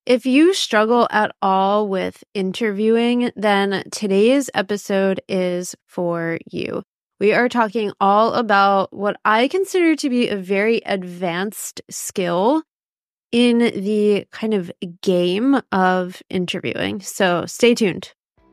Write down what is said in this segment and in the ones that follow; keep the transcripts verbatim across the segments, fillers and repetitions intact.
If you struggle at all with interviewing, then today's episode is for you. We are talking all about what I consider to be a very advanced skill in the kind of game of interviewing. So stay tuned.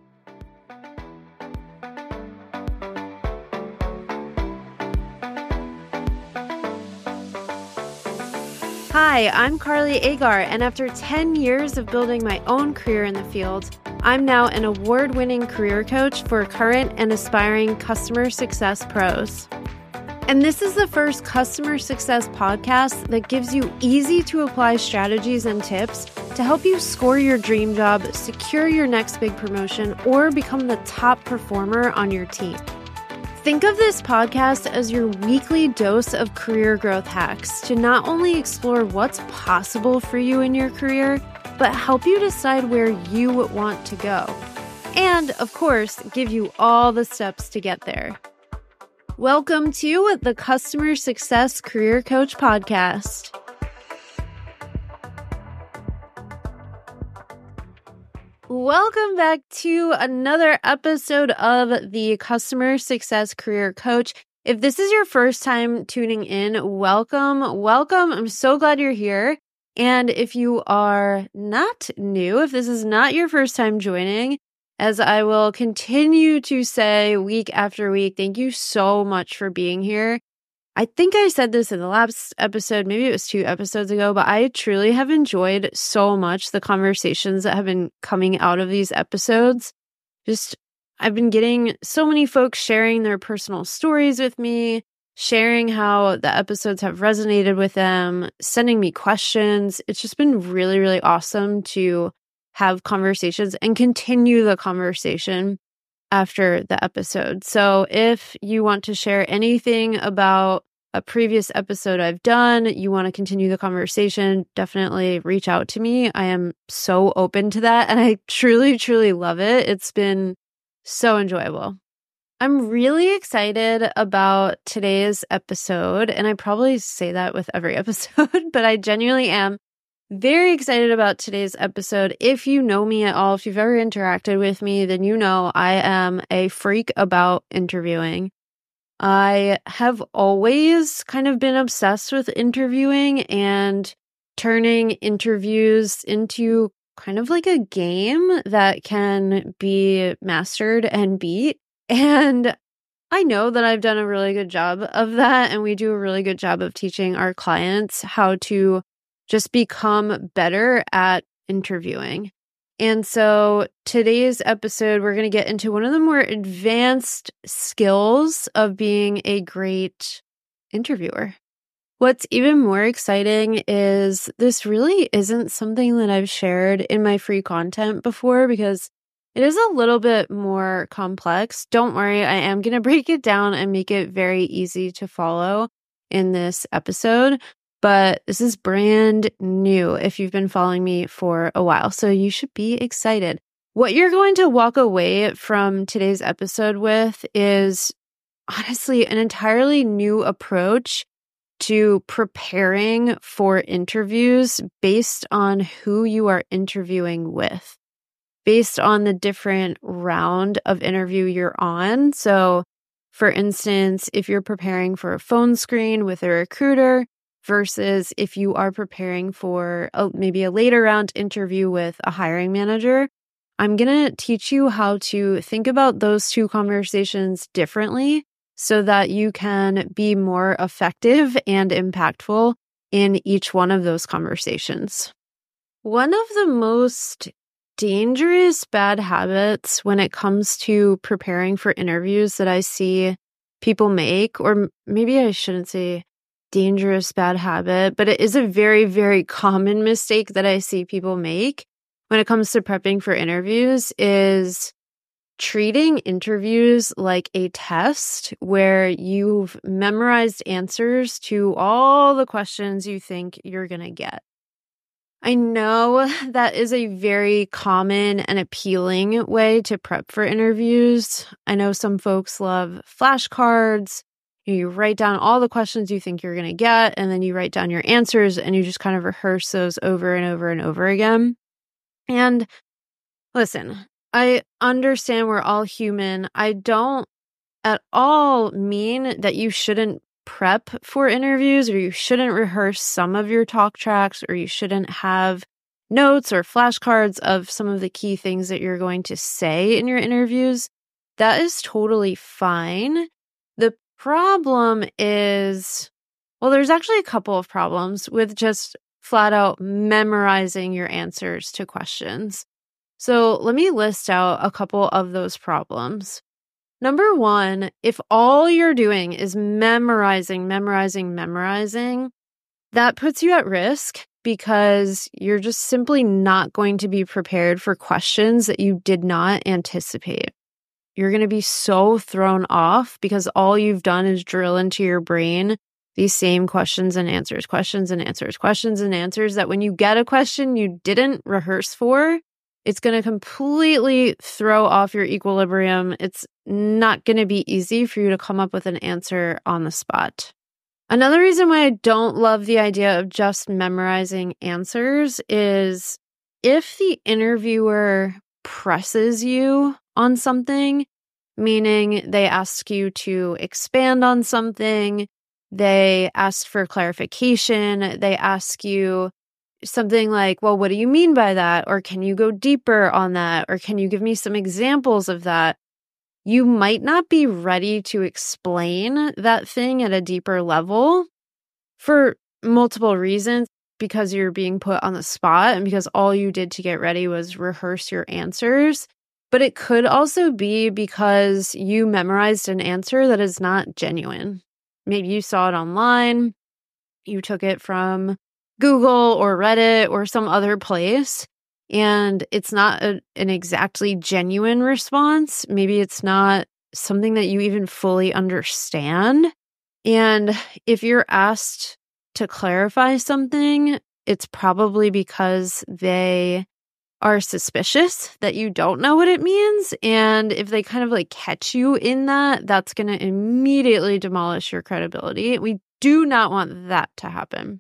Hi, I'm Carly Agar, and after ten years of building my own career in the field, I'm now an award-winning career coach for current and aspiring customer success pros. And this is the first customer success podcast that gives you easy-to-apply strategies and tips to help you score your dream job, secure your next big promotion, or become the top performer on your team. Think of this podcast as your weekly dose of career growth hacks to not only explore what's possible for you in your career, but help you decide where you want to go. And, of course, give you all the steps to get there. Welcome to the Customer Success Career Coach Podcast. Welcome back to another episode of the Customer Success Career Coach. If this is your first time tuning in, welcome, welcome. I'm so glad you're here. And if you are not new, if this is not your first time joining, as I will continue to say week after week, thank you so much for being here. I think I said this in the last episode, maybe it was two episodes ago, but I truly have enjoyed so much the conversations that have been coming out of these episodes. Just, I've been getting so many folks sharing their personal stories with me, sharing how the episodes have resonated with them, sending me questions. It's just been really, really awesome to have conversations and continue the conversation after the episode. So if you want to share anything about a previous episode I've done, you want to continue the conversation, definitely reach out to me. I am so open to that, and I truly, truly love it. It's been so enjoyable. I'm really excited about today's episode, and I probably say that with every episode, but I genuinely am very excited about today's episode. If you know me at all, if you've ever interacted with me, then you know I am a freak about interviewing. I have always kind of been obsessed with interviewing and turning interviews into kind of like a game that can be mastered and beat. And I know that I've done a really good job of that, and we do a really good job of teaching our clients how to just become better at interviewing. And so today's episode, we're going to get into one of the more advanced skills of being a great interviewer. What's even more exciting is this really isn't something that I've shared in my free content before because it is a little bit more complex. Don't worry, I am going to break it down and make it very easy to follow in this episode. But this is brand new if you've been following me for a while, so you should be excited. What you're going to walk away from today's episode with is honestly an entirely new approach to preparing for interviews based on who you are interviewing with, based on the different round of interview you're on. So, for instance, if you're preparing for a phone screen with a recruiter, versus if you are preparing for a, maybe a later round interview with a hiring manager, I'm going to teach you how to think about those two conversations differently so that you can be more effective and impactful in each one of those conversations. One of the most dangerous bad habits when it comes to preparing for interviews that I see people make, or maybe I shouldn't say dangerous bad habit, but it is a very, very common mistake that I see people make when it comes to prepping for interviews is treating interviews like a test where you've memorized answers to all the questions you think you're going to get. I know that is a very common and appealing way to prep for interviews. I know some folks love flashcards. You write down all the questions you think you're going to get, and then you write down your answers, and you just kind of rehearse those over and over and over again. And listen, I understand we're all human. I don't at all mean that you shouldn't prep for interviews or you shouldn't rehearse some of your talk tracks or you shouldn't have notes or flashcards of some of the key things that you're going to say in your interviews. That is totally fine. The problem is, well, there's actually a couple of problems with just flat out memorizing your answers to questions. So let me list out a couple of those problems. Number one, if all you're doing is memorizing, memorizing, memorizing, that puts you at risk because you're just simply not going to be prepared for questions that you did not anticipate. You're going to be so thrown off because all you've done is drill into your brain these same questions and answers, questions and answers, questions and answers that when you get a question you didn't rehearse for, it's going to completely throw off your equilibrium. It's not going to be easy for you to come up with an answer on the spot. Another reason why I don't love the idea of just memorizing answers is if the interviewer presses you on something, meaning they ask you to expand on something, they ask for clarification, they ask you something like, well, what do you mean by that? Or can you go deeper on that? Or can you give me some examples of that? You might not be ready to explain that thing at a deeper level for multiple reasons, because you're being put on the spot and because all you did to get ready was rehearse your answers. But it could also be because you memorized an answer that is not genuine. Maybe you saw it online, you took it from Google or Reddit or some other place, and it's not a, an exactly genuine response. Maybe it's not something that you even fully understand. And if you're asked to clarify something, it's probably because they are suspicious that you don't know what it means. And if they kind of like catch you in that, that's going to immediately demolish your credibility. We do not want that to happen.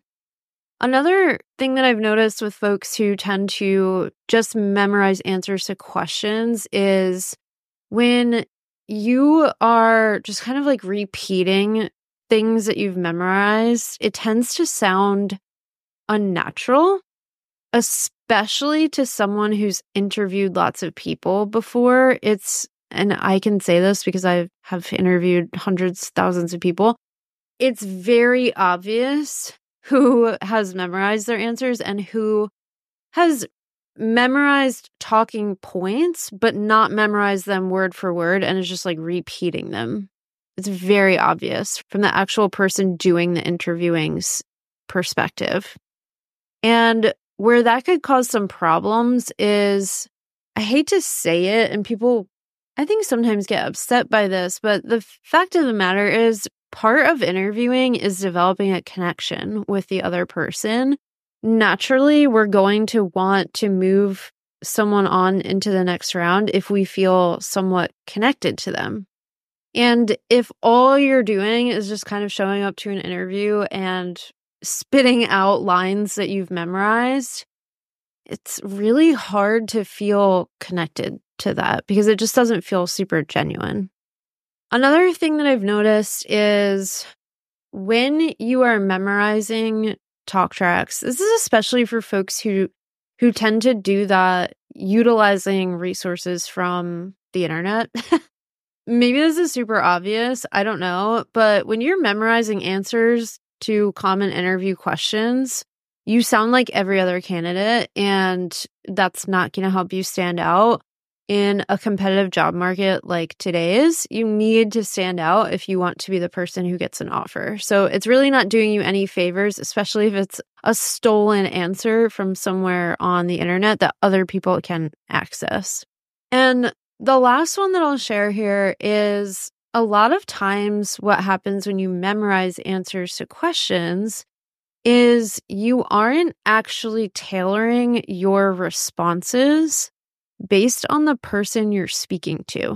Another thing that I've noticed with folks who tend to just memorize answers to questions is when you are just kind of like repeating things that you've memorized, it tends to sound unnatural, especially to someone who's interviewed lots of people before. It's, and I can say this because I have interviewed hundreds, thousands of people. It's very obvious who has memorized their answers and who has memorized talking points, but not memorized them word for word and is just like repeating them. It's very obvious from the actual person doing the interviewing's perspective. And where that could cause some problems is, I hate to say it, and people, I think, sometimes get upset by this, but the fact of the matter is, part of interviewing is developing a connection with the other person. Naturally, we're going to want to move someone on into the next round if we feel somewhat connected to them. And if all you're doing is just kind of showing up to an interview and spitting out lines that you've memorized, it's really hard to feel connected to that because it just doesn't feel super genuine. Another thing that I've noticed is when you are memorizing talk tracks, this is especially for folks who who tend to do that utilizing resources from the internet. Maybe this is super obvious, I don't know, but when you're memorizing answers to common interview questions, you sound like every other candidate, and that's not going to help you stand out. In a competitive job market like today's, you need to stand out if you want to be the person who gets an offer. So it's really not doing you any favors, especially if it's a stolen answer from somewhere on the internet that other people can access. And the last one that I'll share here is a lot of times what happens when you memorize answers to questions is you aren't actually tailoring your responses based on the person you're speaking to.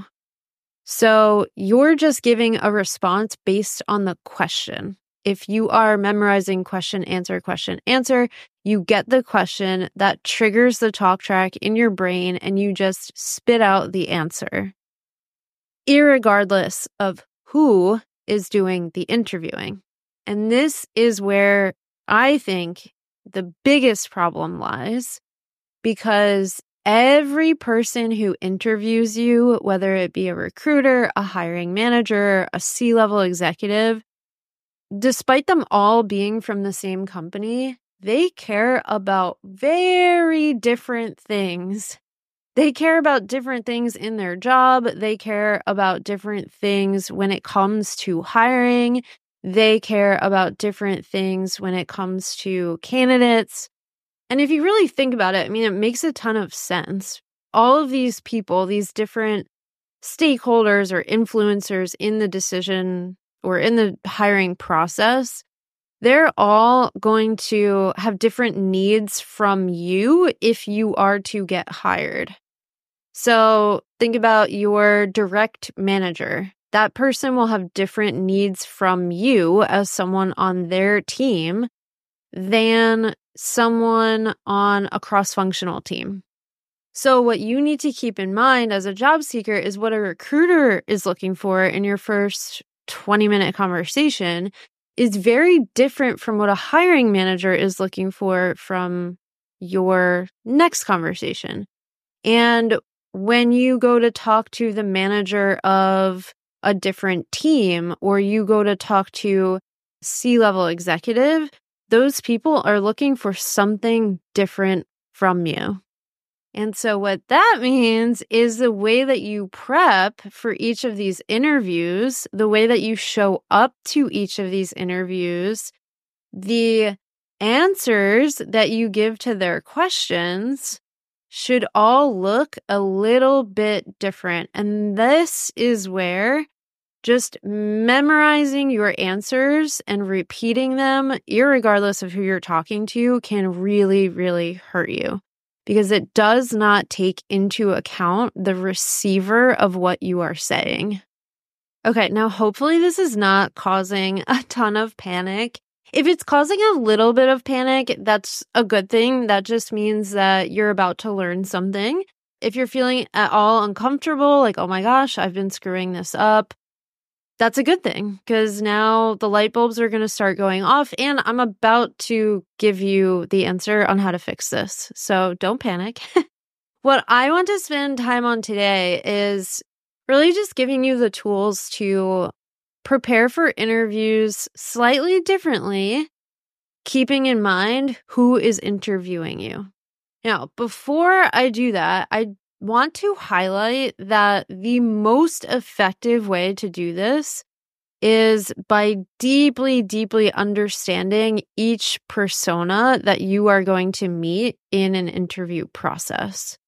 So you're just giving a response based on the question. If you are memorizing question, answer, question, answer, you get the question that triggers the talk track in your brain and you just spit out the answer, irregardless of who is doing the interviewing. And this is where I think the biggest problem lies, because every person who interviews you, whether it be a recruiter, a hiring manager, a C-level executive, despite them all being from the same company, they care about very different things. They care about different things in their job. They care about different things when it comes to hiring. They care about different things when it comes to candidates. And if you really think about it, I mean, it makes a ton of sense. All of these people, these different stakeholders or influencers in the decision or in the hiring process, they're all going to have different needs from you if you are to get hired. So think about your direct manager. That person will have different needs from you as someone on their team than someone on a cross-functional team. So what you need to keep in mind as a job seeker is what a recruiter is looking for in your first twenty-minute conversation is very different from what a hiring manager is looking for from your next conversation. And when you go to talk to the manager of a different team, or you go to talk to C-level executive, those people are looking for something different from you. And so what that means is the way that you prep for each of these interviews, the way that you show up to each of these interviews, the answers that you give to their questions should all look a little bit different. And this is where just memorizing your answers and repeating them, irregardless of who you're talking to, can really, really hurt you, because it does not take into account the receiver of what you are saying. Okay, now hopefully this is not causing a ton of panic. If it's causing a little bit of panic, that's a good thing. That just means that you're about to learn something. If you're feeling at all uncomfortable, like, oh my gosh, I've been screwing this up, that's a good thing, because now the light bulbs are going to start going off and I'm about to give you the answer on how to fix this. So don't panic. What I want to spend time on today is really just giving you the tools to prepare for interviews slightly differently, keeping in mind who is interviewing you. Now, before I do that, I want to highlight that the most effective way to do this is by deeply, deeply understanding each persona that you are going to meet in an interview process.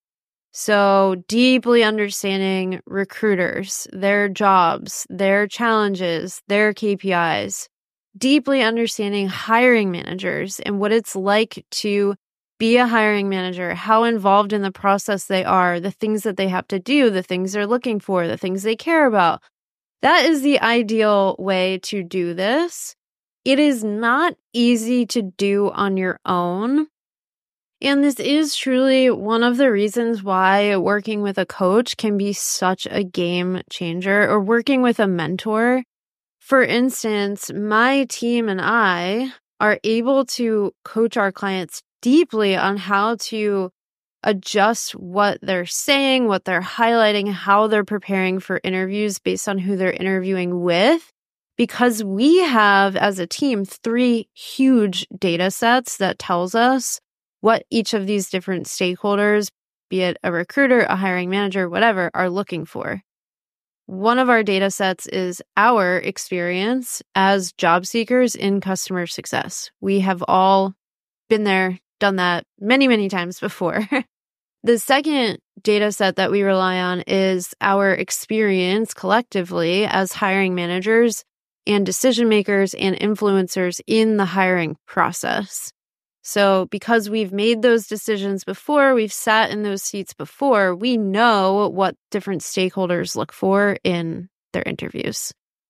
So deeply understanding recruiters, their jobs, their challenges, their K P Is, deeply understanding hiring managers and what it's like to be a hiring manager, how involved in the process they are, the things that they have to do, the things they're looking for, the things they care about. That is the ideal way to do this. It is not easy to do on your own. And this is truly one of the reasons why working with a coach can be such a game changer, or working with a mentor. For instance, my team and I are able to coach our clients deeply on how to adjust what they're saying, what they're highlighting, how they're preparing for interviews based on who they're interviewing with, because we have, as a team, three huge data sets that tells us what each of these different stakeholders, be it a recruiter, a hiring manager, whatever, are looking for. One of our data sets is our experience as job seekers in customer success. We have all been there, done that many, many times before. The second data set that we rely on is our experience collectively as hiring managers and decision makers and influencers in the hiring process. So because we've made those decisions before, we've sat in those seats before, we know what different stakeholders look for in their interviews.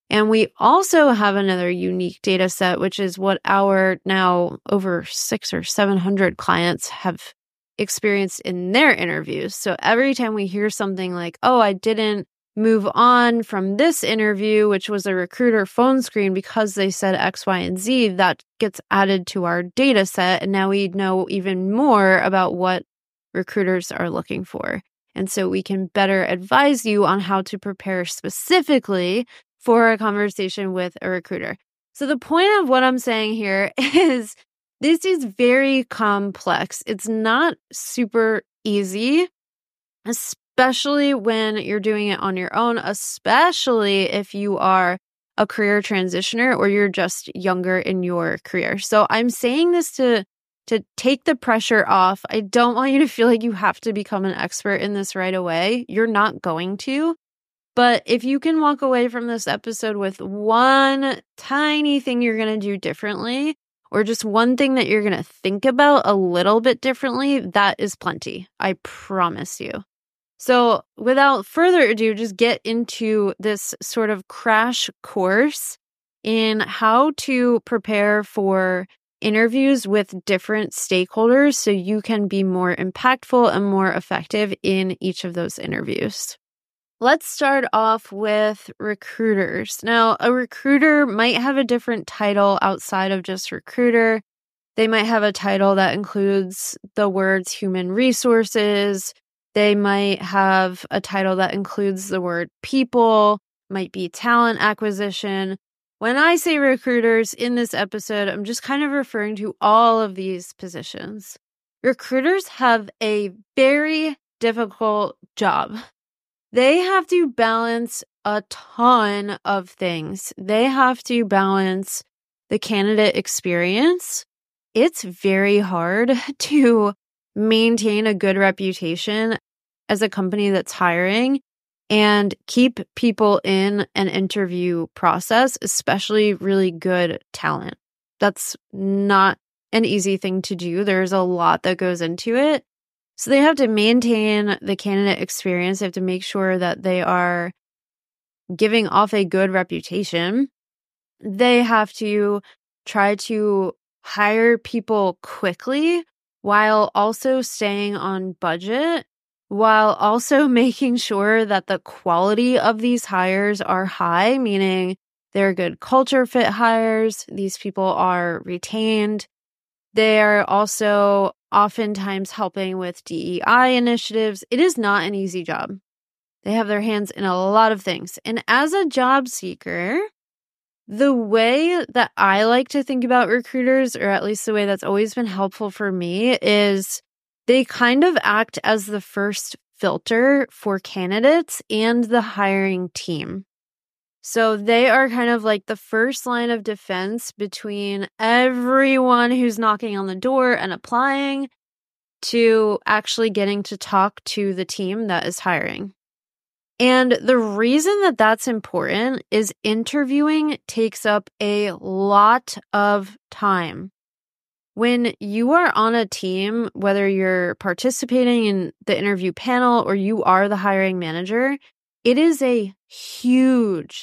And we also have another unique data set, which is what our now over six or seven hundred clients have experienced in their interviews. So every time we hear something like, oh, I didn't move on from this interview, which was a recruiter phone screen because they said X, Y, and Z, that gets added to our data set. And now we know even more about what recruiters are looking for. And so we can better advise you on how to prepare specifically for a conversation with a recruiter. So the point of what I'm saying here is this is very complex. It's not super easy, especially when you're doing it on your own, especially if you are a career transitioner or you're just younger in your career. So I'm saying this to to take the pressure off. I don't want you to feel like you have to become an expert in this right away. You're not going to. But if you can walk away from this episode with one tiny thing you're going to do differently, or just one thing that you're going to think about a little bit differently, that is plenty. I promise you. So without further ado, just get into this sort of crash course in how to prepare for interviews with different stakeholders so you can be more impactful and more effective in each of those interviews. Let's start off with recruiters. Now, a recruiter might have a different title outside of just recruiter. They might have a title that includes the words human resources. They might have a title that includes the word people, might be talent acquisition. When I say recruiters in this episode, I'm just kind of referring to all of these positions. Recruiters have a very difficult job. They have to balance a ton of things. They have to balance the candidate experience. It's very hard to maintain a good reputation as a company that's hiring and keep people in an interview process, especially really good talent. That's not an easy thing to do. There's a lot that goes into it. So they have to maintain the candidate experience. They have to make sure that they are giving off a good reputation. They have to try to hire people quickly while also staying on budget, while also making sure that the quality of these hires are high, meaning they're good culture fit hires. These people are retained. They are also oftentimes helping with D E I initiatives. It is not an easy job. They have their hands in a lot of things. And as a job seeker, the way that I like to think about recruiters, or at least the way that's always been helpful for me, is they kind of act as the first filter for candidates and the hiring team. So they are kind of like the first line of defense between everyone who's knocking on the door and applying to actually getting to talk to the team that is hiring. And the reason that that's important is interviewing takes up a lot of time. When you are on a team, whether you're participating in the interview panel or you are the hiring manager, it is a huge,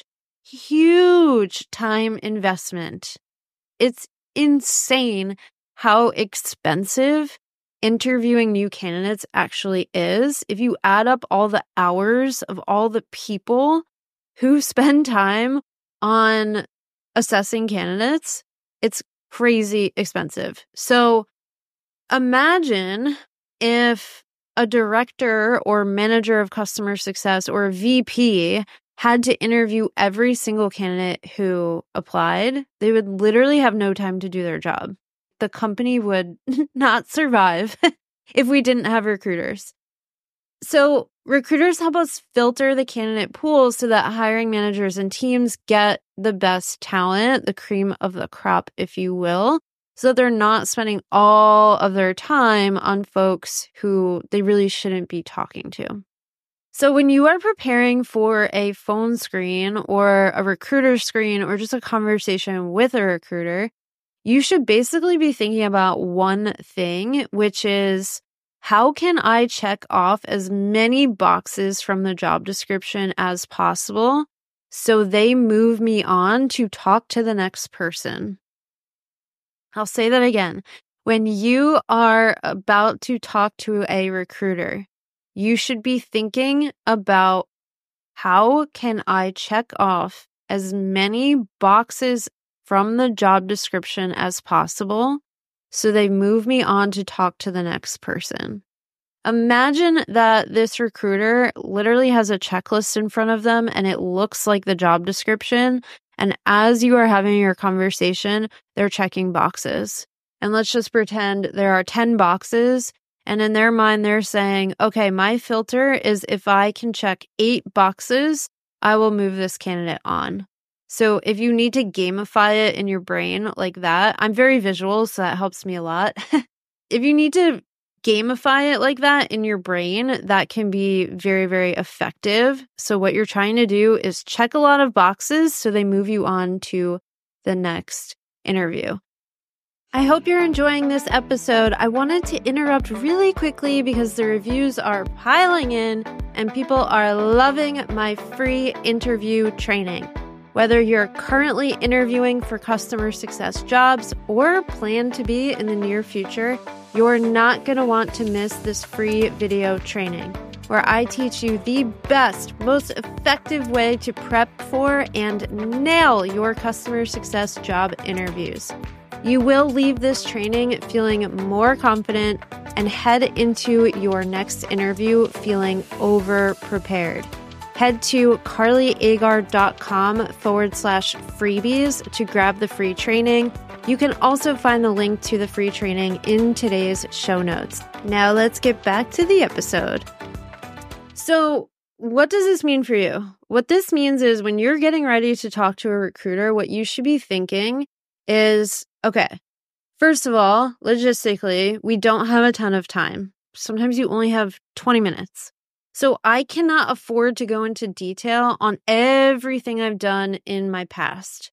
huge time investment. It's insane how expensive interviewing new candidates actually is. If you add up all the hours of all the people who spend time on assessing candidates, it's crazy expensive. So imagine if a director or manager of customer success or a V P had to interview every single candidate who applied. They would literally have no time to do their job. The company would not survive if we didn't have recruiters. So recruiters help us filter the candidate pool so that hiring managers and teams get the best talent, the cream of the crop, if you will, so that they're not spending all of their time on folks who they really shouldn't be talking to. So when you are preparing for a phone screen or a recruiter screen or just a conversation with a recruiter, you should basically be thinking about one thing, which is, how can I check off as many boxes from the job description as possible so they move me on to talk to the next person. I'll say that again. When you are about to talk to a recruiter, you should be thinking about, how can I check off as many boxes from the job description as possible so they move me on to talk to the next person? Imagine that this recruiter literally has a checklist in front of them and it looks like the job description. And as you are having your conversation, they're checking boxes. And let's just pretend there are ten boxes. And in their mind, they're saying, okay, my filter is if I can check eight boxes, I will move this candidate on. So if you need to gamify it in your brain like that, I'm very visual, so that helps me a lot. If you need to gamify it like that in your brain, that can be very, very effective. So what you're trying to do is check a lot of boxes so they move you on to the next interview. I hope you're enjoying this episode. I wanted to interrupt really quickly because the reviews are piling in and people are loving my free interview training. Whether you're currently interviewing for customer success jobs or plan to be in the near future, you're not going to want to miss this free video training where I teach you the best, most effective way to prep for and nail your customer success job interviews. You will leave this training feeling more confident and head into your next interview feeling over prepared. Head to carlyagar.com forward slash freebies to grab the free training. You can also find the link to the free training in today's show notes. Now let's get back to the episode. So what does this mean for you? What this means is when you're getting ready to talk to a recruiter, what you should be thinking is, okay, first of all, logistically, we don't have a ton of time. Sometimes you only have twenty minutes. So I cannot afford to go into detail on everything I've done in my past.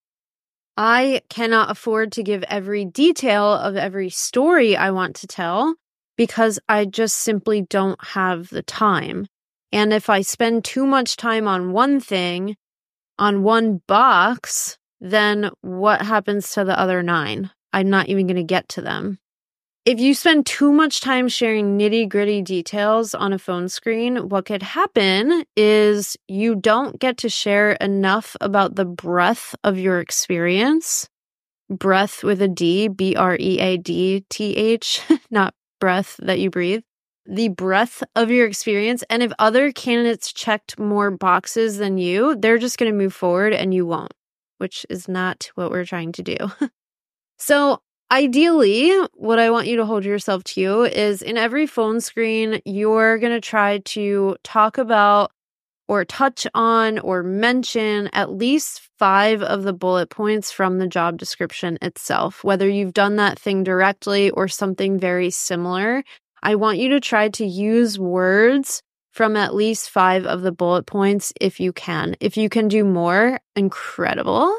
I cannot afford to give every detail of every story I want to tell because I just simply don't have the time. And if I spend too much time on one thing, on one box, then what happens to the other nine? I'm not even going to get to them. If you spend too much time sharing nitty-gritty details on a phone screen, what could happen is you don't get to share enough about the breadth of your experience. Breath with a D, B R E A D T H, not breath that you breathe. The breadth of your experience. And if other candidates checked more boxes than you, they're just going to move forward and you won't, which is not what we're trying to do. So ideally, what I want you to hold yourself to is in every phone screen, you're going to try to talk about or touch on or mention at least five of the bullet points from the job description itself. Whether you've done that thing directly or something very similar, I want you to try to use words from at least five of the bullet points if you can. If you can do more, incredible.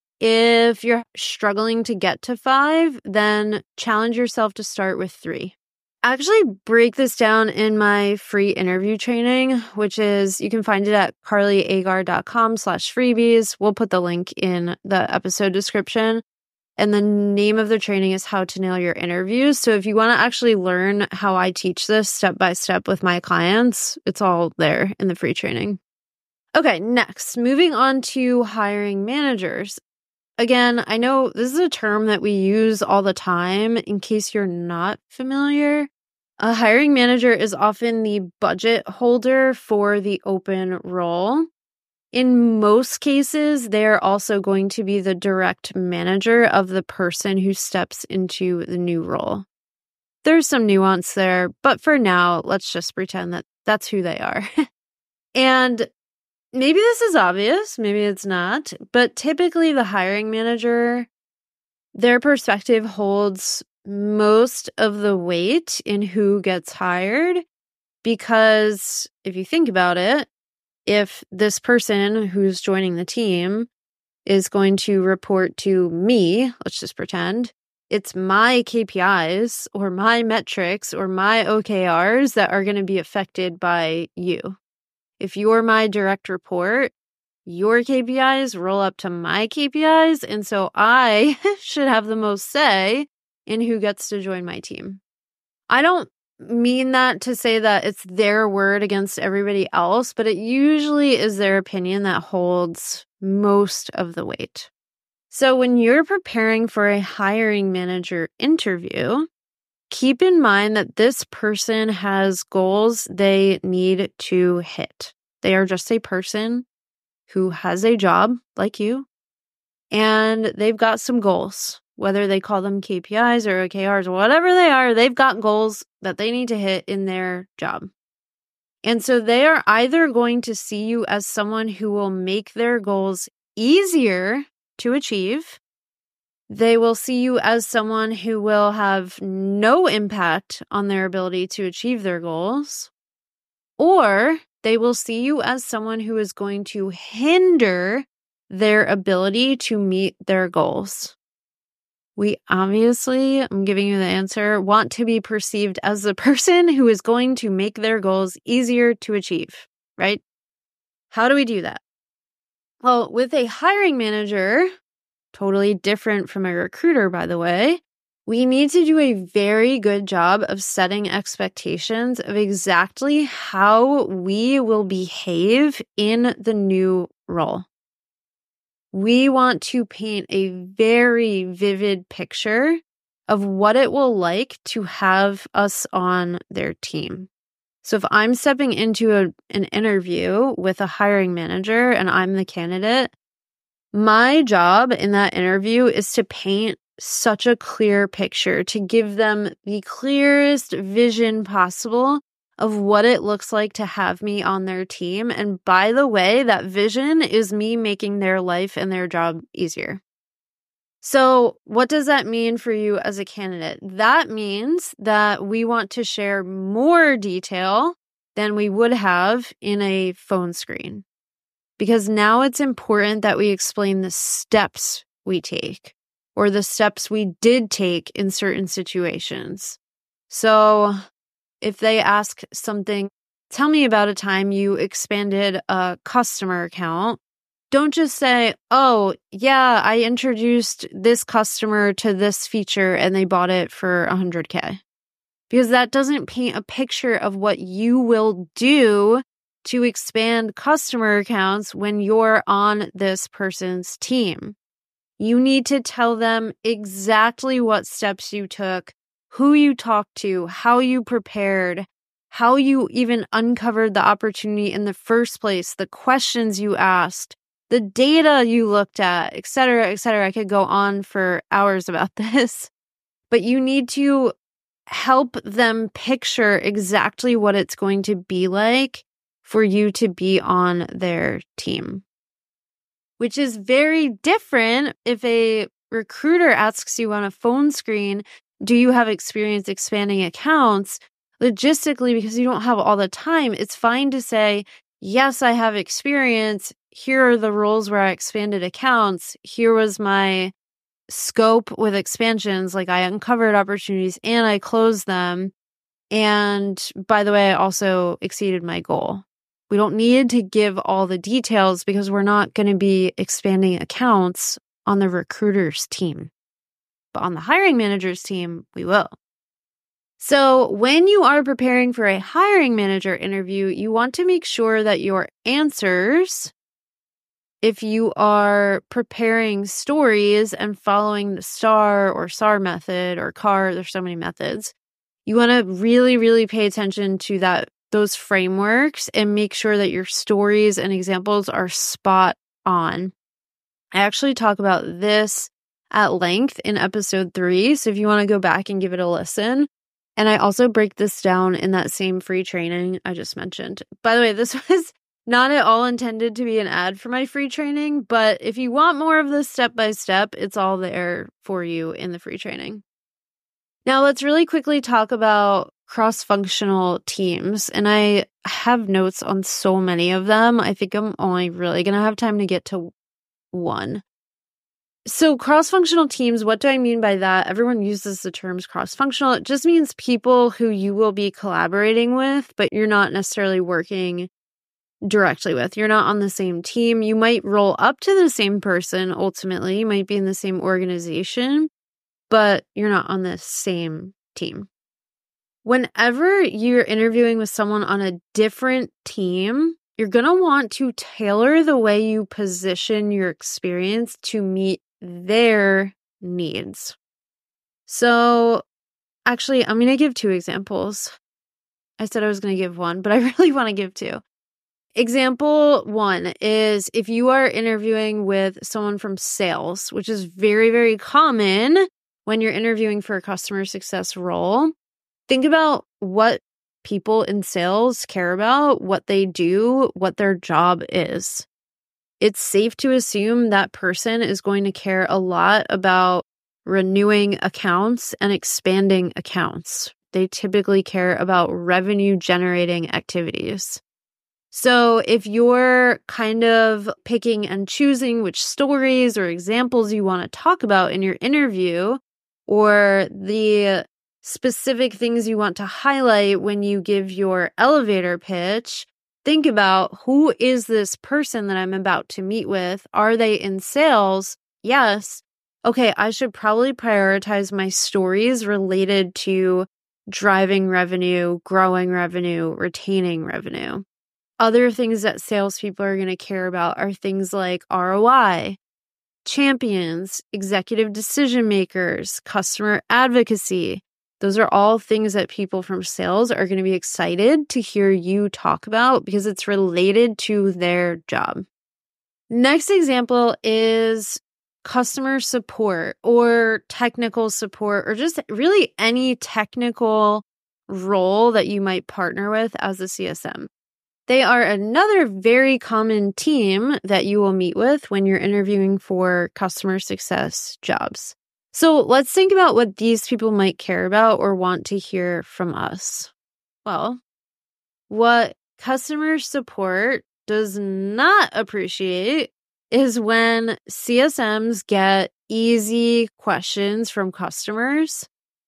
If you're struggling to get to five, then challenge yourself to start with three. I actually break this down in my free interview training, which is, you can find it at carlyagar.com slash freebies. We'll put the link in the episode description. And the name of the training is How to Nail Your Interviews. So if you want to actually learn how I teach this step by step with my clients, it's all there in the free training. Okay, next, moving on to hiring managers. Again, I know this is a term that we use all the time. In case you're not familiar, a hiring manager is often the budget holder for the open role. In most cases, they're also going to be the direct manager of the person who steps into the new role. There's some nuance there, but for now, let's just pretend that that's who they are. And maybe this is obvious, maybe it's not, but typically the hiring manager, their perspective holds most of the weight in who gets hired, because if you think about it, if this person who's joining the team is going to report to me, let's just pretend, it's my K P Is or my metrics or my O K Rs that are going to be affected by you. If you're my direct report, your K P Is roll up to my K P Is. And so I should have the most say in who gets to join my team. I don't mean that to say that it's their word against everybody else, but it usually is their opinion that holds most of the weight. So when you're preparing for a hiring manager interview, keep in mind that this person has goals they need to hit. They are just a person who has a job like you, and they've got some goals. Whether they call them K P Is or O K Rs or whatever they are, they've got goals that they need to hit in their job. And so they are either going to see you as someone who will make their goals easier to achieve. They will see you as someone who will have no impact on their ability to achieve their goals. Or they will see you as someone who is going to hinder their ability to meet their goals. We obviously, I'm giving you the answer, want to be perceived as the person who is going to make their goals easier to achieve, right? How do we do that? Well, with a hiring manager, totally different from a recruiter, by the way, we need to do a very good job of setting expectations of exactly how we will behave in the new role. We want to paint a very vivid picture of what it will like to have us on their team. So if I'm stepping into a, an interview with a hiring manager and I'm the candidate, my job in that interview is to paint such a clear picture, to give them the clearest vision possible of what it looks like to have me on their team. And by the way, that vision is me making their life and their job easier. So what does that mean for you as a candidate? That means that we want to share more detail than we would have in a phone screen. Because now it's important that we explain the steps we take or the steps we did take in certain situations. So if they ask something, tell me about a time you expanded a customer account, don't just say, oh, yeah, I introduced this customer to this feature and they bought it for one hundred K. Because that doesn't paint a picture of what you will do to expand customer accounts when you're on this person's team. You need to tell them exactly what steps you took, who you talked to, how you prepared, how you even uncovered the opportunity in the first place, the questions you asked, the data you looked at, et cetera, et cetera. I could go on for hours about this, but you need to help them picture exactly what it's going to be like for you to be on their team, which is very different if a recruiter asks you on a phone screen, do you have experience expanding accounts? Logistically, because you don't have all the time, it's fine to say, yes, I have experience. Here are the roles where I expanded accounts. Here was my scope with expansions. Like I uncovered opportunities and I closed them. And by the way, I also exceeded my goal. We don't need to give all the details because we're not going to be expanding accounts on the recruiter's team. But on the hiring manager's team, we will. So when you are preparing for a hiring manager interview, you want to make sure that your answers, if you are preparing stories and following the STAR or SAR method or C A R, there's so many methods, you want to really, really pay attention to that, those frameworks and make sure that your stories and examples are spot on. I actually talk about this at length in episode three. So if you want to go back and give it a listen. And I also break this down in that same free training I just mentioned. By the way, this was not at all intended to be an ad for my free training, but if you want more of this step by step, it's all there for you in the free training. Now let's really quickly talk about cross-functional teams. And I have notes on so many of them. I think I'm only really going to have time to get to one. So cross-functional teams, what do I mean by that? Everyone uses the terms cross-functional. It just means people who you will be collaborating with, but you're not necessarily working directly with. You're not on the same team. You might roll up to the same person ultimately. You might be in the same organization, but you're not on the same team. Whenever you're interviewing with someone on a different team, you're going to want to tailor the way you position your experience to meet their needs. So actually, I'm going to give two examples. I said I was going to give one, but I really want to give two. Example one is if you are interviewing with someone from sales, which is very, very common when you're interviewing for a customer success role. Think about what people in sales care about, what they do, what their job is. It's safe to assume that person is going to care a lot about renewing accounts and expanding accounts. They typically care about revenue generating activities. So if you're kind of picking and choosing which stories or examples you want to talk about in your interview, or the specific things you want to highlight when you give your elevator pitch, think about who is this person that I'm about to meet with? Are they in sales? Yes. Okay, I should probably prioritize my stories related to driving revenue, growing revenue, retaining revenue. Other things that salespeople are going to care about are things like R O I, champions, executive decision makers, customer advocacy. Those are all things that people from sales are going to be excited to hear you talk about because it's related to their job. Next example is customer support or technical support or just really any technical role that you might partner with as a C S M. They are another very common team that you will meet with when you're interviewing for customer success jobs. So let's think about what these people might care about or want to hear from us. Well, what customer support does not appreciate is when C S Ms get easy questions from customers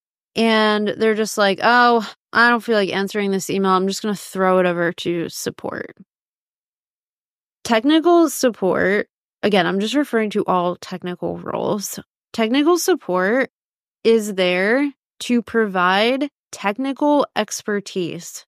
and they're just like, oh, I don't feel like answering this email. I'm just going to throw it over to support. Technical support, again, I'm just referring to all technical roles. Technical support is there to provide technical expertise.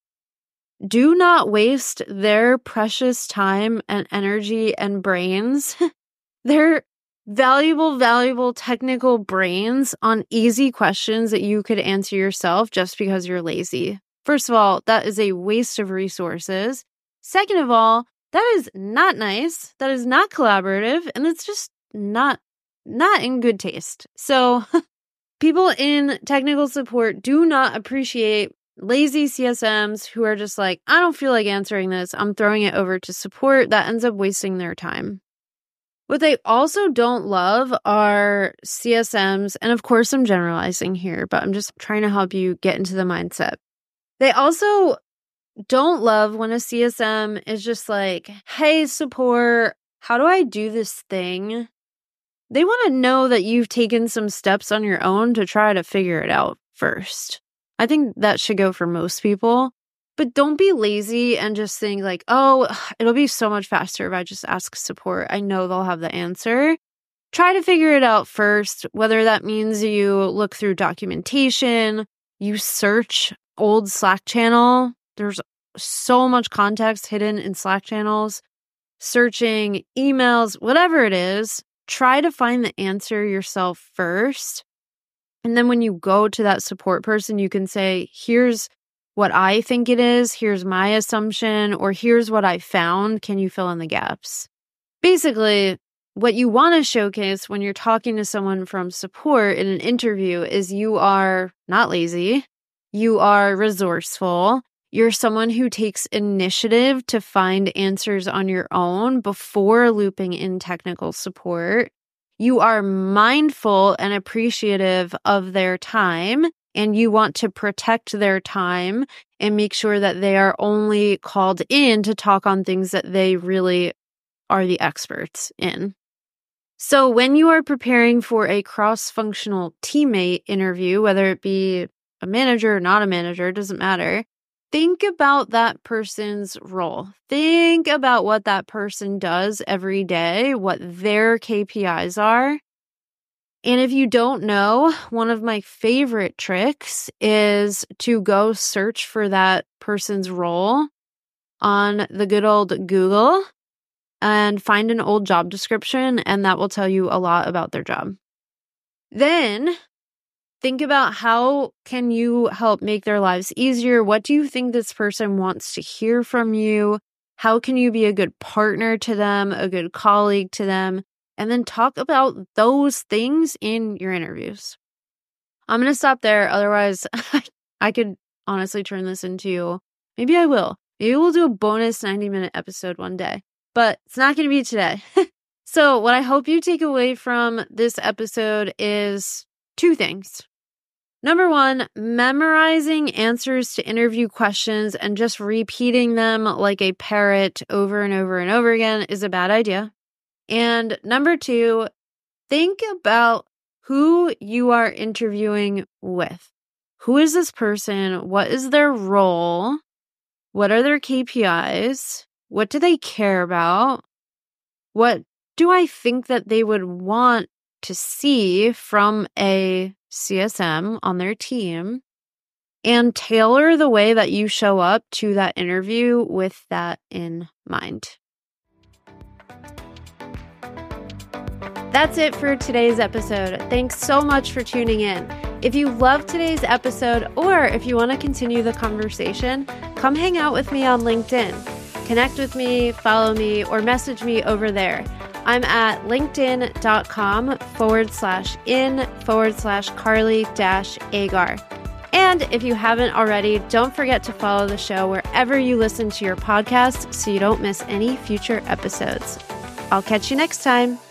Do not waste their precious time and energy and brains, their valuable, valuable technical brains on easy questions that you could answer yourself just because you're lazy. First of all, that is a waste of resources. Second of all, that is not nice. That is not collaborative. And it's just not Not in good taste. So people in technical support do not appreciate lazy C S Ms who are just like, I don't feel like answering this. I'm throwing it over to support. That ends up wasting their time. What they also don't love are C S Ms. And of course, I'm generalizing here, but I'm just trying to help you get into the mindset. They also don't love when a C S M is just like, hey, support, how do I do this thing? They want to know that you've taken some steps on your own to try to figure it out first. I think that should go for most people. But don't be lazy and just think like, oh, it'll be so much faster if I just ask support. I know they'll have the answer. Try to figure it out first, whether that means you look through documentation, you search old Slack channel. There's so much context hidden in Slack channels, searching emails, whatever it is. Try to find the answer yourself first. And then when you go to that support person, you can say, here's what I think it is, here's my assumption, or here's what I found. Can you fill in the gaps? Basically, what you want to showcase when you're talking to someone from support in an interview is you are not lazy, you are resourceful, you're someone who takes initiative to find answers on your own before looping in technical support. You are mindful and appreciative of their time, and you want to protect their time and make sure that they are only called in to talk on things that they really are the experts in. So when you are preparing for a cross-functional teammate interview, whether it be a manager or not a manager, it doesn't matter. think about that person's role. Think about what that person does every day, what their K P Is are. And if you don't know, one of my favorite tricks is to go search for that person's role on the good old Google and find an old job description, and that will tell you a lot about their job. Then think about how can you help make their lives easier? What do you think this person wants to hear from you? How can you be a good partner to them, a good colleague to them? And then talk about those things in your interviews. I'm going to stop there. Otherwise, I could honestly turn this into, maybe I will. Maybe we'll do a bonus ninety minute episode one day, but it's not going to be today. So what I hope you take away from this episode is two things. Number one, memorizing answers to interview questions and just repeating them like a parrot over and over and over again is a bad idea. And number two, think about who you are interviewing with. Who is this person? What is their role? What are their K P Is? What do they care about? What do I think that they would want to see from a C S M on their team? And tailor the way that you show up to that interview with that in mind. That's it for today's episode. Thanks so much for tuning in. If you loved today's episode, or if you want to continue the conversation, come hang out with me on LinkedIn. Connect with me, follow me, or message me over there. I'm at linkedin.com forward slash in forward slash Carly dash Agar. And if you haven't already, don't forget to follow the show wherever you listen to your podcast so you don't miss any future episodes. I'll catch you next time.